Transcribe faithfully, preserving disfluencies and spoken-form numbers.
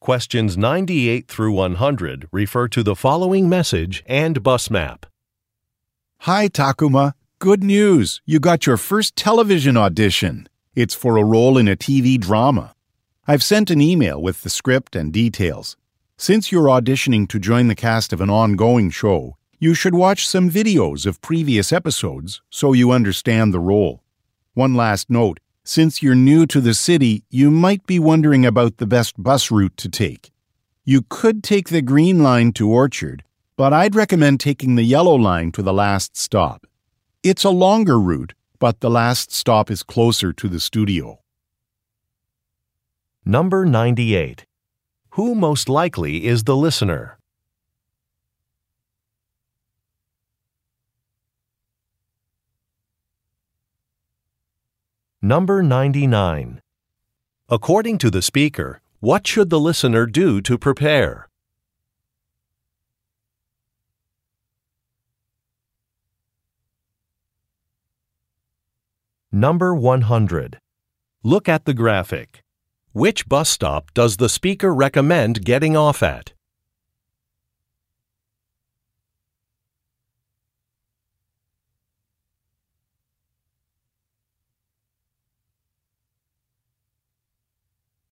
Questions ninety-eight through one hundred refer to the following message and bus map. Hi, Takuma. Good news. You got your first television audition. It's for a role in a T V drama. I've sent an email with the script and details. Since you're auditioning to join the cast of an ongoing show, you should watch some videos of previous episodes so you understand the role. One last note. Since you're new to the city, you might be wondering about the best bus route to take. You could take the Green Line to Orchard, but I'd recommend taking the Yellow Line to the last stop. It's a longer route, but the last stop is closer to the studio. Number ninety-eight. Who most likely is the listener? Number ninety-nine. According to the speaker, what should the listener do to prepare? Number one hundred. Look at the graphic. Which bus stop does the speaker recommend getting off at?